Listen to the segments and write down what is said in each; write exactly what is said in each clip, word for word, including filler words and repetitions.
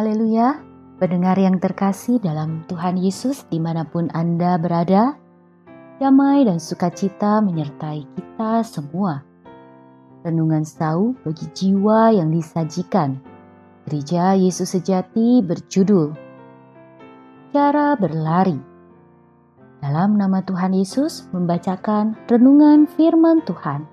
Haleluya, pendengar yang terkasih dalam Tuhan Yesus dimanapun Anda berada, damai dan sukacita menyertai kita semua. Renungan Sau bagi jiwa yang disajikan, Gereja Yesus Sejati berjudul Cara Berlari. Dalam nama Tuhan Yesus membacakan renungan firman Tuhan.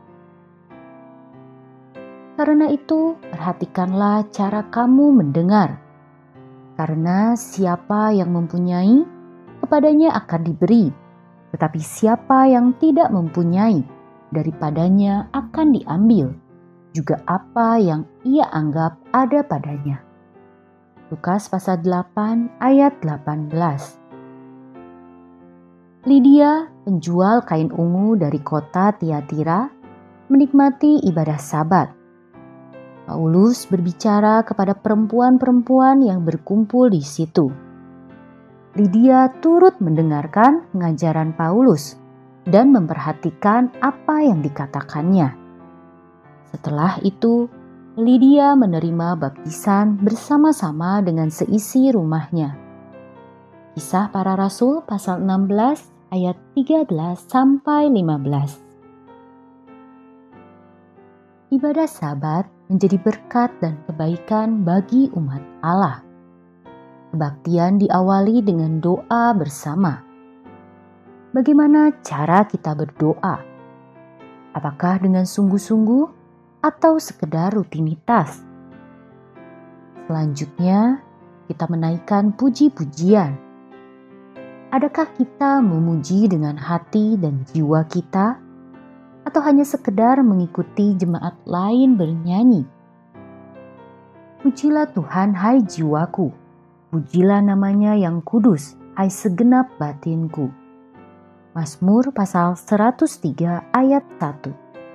Karena itu, perhatikanlah cara kamu mendengar. Karena siapa yang mempunyai, kepadanya akan diberi. Tetapi siapa yang tidak mempunyai, daripadanya akan diambil juga apa yang ia anggap ada padanya. Lukas pasal delapan ayat delapan belas. Lydia, penjual kain ungu dari kota Tiatira, menikmati ibadah Sabat. Paulus berbicara kepada perempuan-perempuan yang berkumpul di situ. Lydia turut mendengarkan pengajaran Paulus dan memperhatikan apa yang dikatakannya. Setelah itu, Lydia menerima baptisan bersama-sama dengan seisi rumahnya. Kisah Para Rasul pasal enam belas ayat tiga belas sampai lima belas. Ibadah Sabat menjadi berkat dan kebaikan bagi umat Allah. Kebaktian diawali dengan doa bersama. Bagaimana cara kita berdoa? Apakah dengan sungguh-sungguh atau sekedar rutinitas? Selanjutnya, kita menaikkan puji-pujian. Adakah kita memuji dengan hati dan jiwa kita? Atau hanya sekedar mengikuti jemaat lain bernyanyi? Pujilah Tuhan, hai jiwaku. Pujilah namanya yang kudus, hai segenap batinku. Mazmur pasal seratus tiga ayat satu.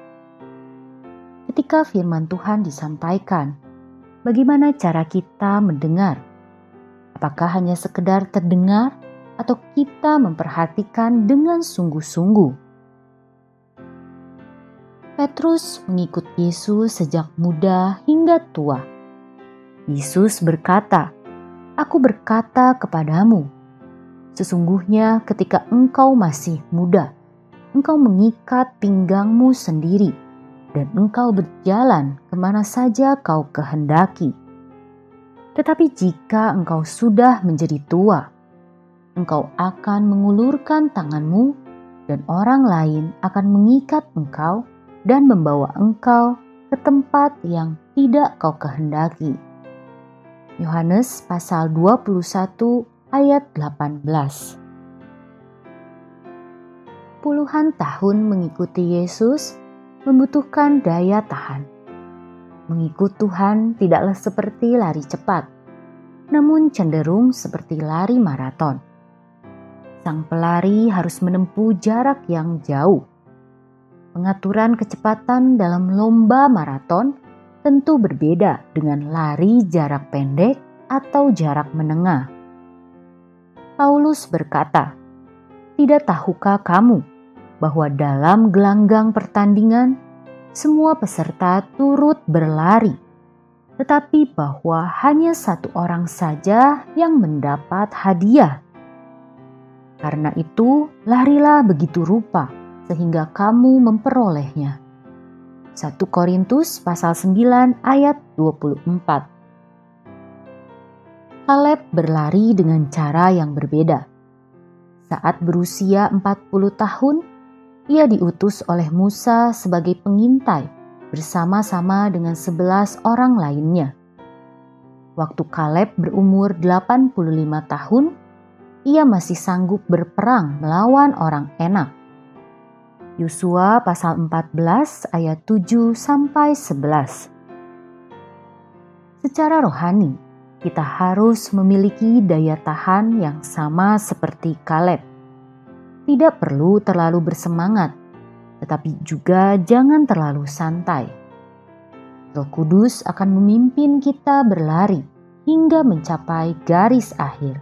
Ketika firman Tuhan disampaikan, bagaimana cara kita mendengar? Apakah hanya sekedar terdengar atau kita memperhatikan dengan sungguh-sungguh? Petrus mengikut Yesus sejak muda hingga tua. Yesus berkata, "Aku berkata kepadamu, sesungguhnya ketika engkau masih muda, engkau mengikat pinggangmu sendiri, dan engkau berjalan kemana saja kau kehendaki. Tetapi jika engkau sudah menjadi tua, engkau akan mengulurkan tanganmu, dan orang lain akan mengikat engkau, dan membawa engkau ke tempat yang tidak kau kehendaki." Yohanes pasal dua puluh satu ayat delapan belas. Puluhan tahun mengikuti Yesus membutuhkan daya tahan. Mengikut Tuhan tidaklah seperti lari cepat, namun cenderung seperti lari maraton. Sang pelari harus menempuh jarak yang jauh. Pengaturan kecepatan dalam lomba maraton tentu berbeda dengan lari jarak pendek atau jarak menengah. Paulus berkata, "Tidak tahukah kamu bahwa dalam gelanggang pertandingan semua peserta turut berlari, tetapi bahwa hanya satu orang saja yang mendapat hadiah? Karena itu, larilah begitu rupa sehingga kamu memperolehnya." satu Korintus pasal sembilan ayat dua puluh empat. Kaleb berlari dengan cara yang berbeda. Saat berusia empat puluh tahun, ia diutus oleh Musa sebagai pengintai bersama-sama dengan sebelas orang lainnya. Waktu Kaleb berumur delapan puluh lima tahun, ia masih sanggup berperang melawan orang Enak. Yosua pasal empat belas ayat tujuh sampai sebelas. Secara rohani, kita harus memiliki daya tahan yang sama seperti Kaleb. Tidak perlu terlalu bersemangat, tetapi juga jangan terlalu santai. Roh Kudus akan memimpin kita berlari hingga mencapai garis akhir.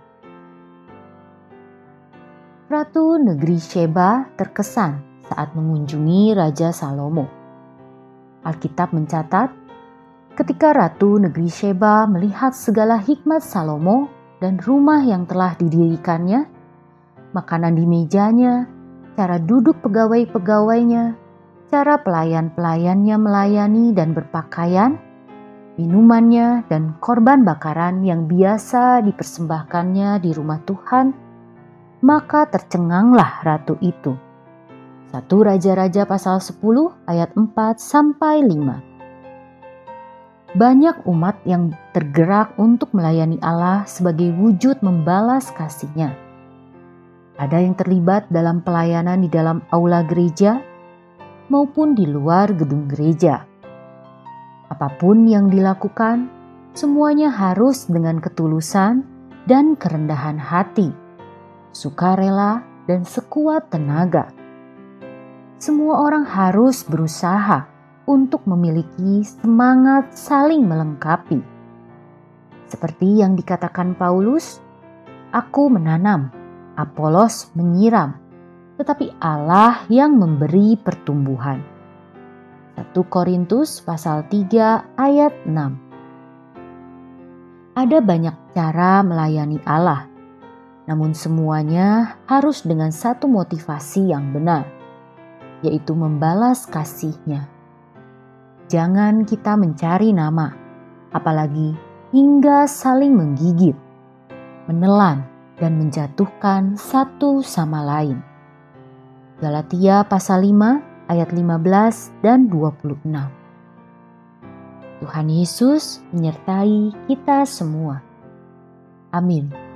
Ratu negeri Sheba terkesan saat mengunjungi Raja Salomo. Alkitab mencatat, Ketika Ratu Negeri Sheba melihat segala hikmat Salomo dan rumah yang telah didirikannya, makanan di mejanya, cara duduk pegawai-pegawainya, cara pelayan-pelayannya melayani dan berpakaian, minumannya dan korban bakaran yang biasa dipersembahkannya di rumah Tuhan, maka tercenganglah ratu itu. satu Raja-Raja pasal sepuluh ayat empat sampai lima. Banyak umat yang tergerak untuk melayani Allah sebagai wujud membalas kasih-Nya. Ada yang terlibat dalam pelayanan di dalam aula gereja maupun di luar gedung gereja. Apapun yang dilakukan, semuanya harus dengan ketulusan dan kerendahan hati, sukarela dan sekuat tenaga. Semua orang harus berusaha untuk memiliki semangat saling melengkapi. Seperti yang dikatakan Paulus, "Aku menanam, Apolos menyiram, tetapi Allah yang memberi pertumbuhan." satu Korintus pasal tiga ayat enam. Ada banyak cara melayani Allah, namun semuanya harus dengan satu motivasi yang benar, yaitu membalas kasih-Nya. Jangan kita mencari nama, apalagi hingga saling menggigit, menelan, dan menjatuhkan satu sama lain. Galatia pasal lima ayat lima belas dan dua puluh enam. Tuhan Yesus menyertai kita semua. Amin.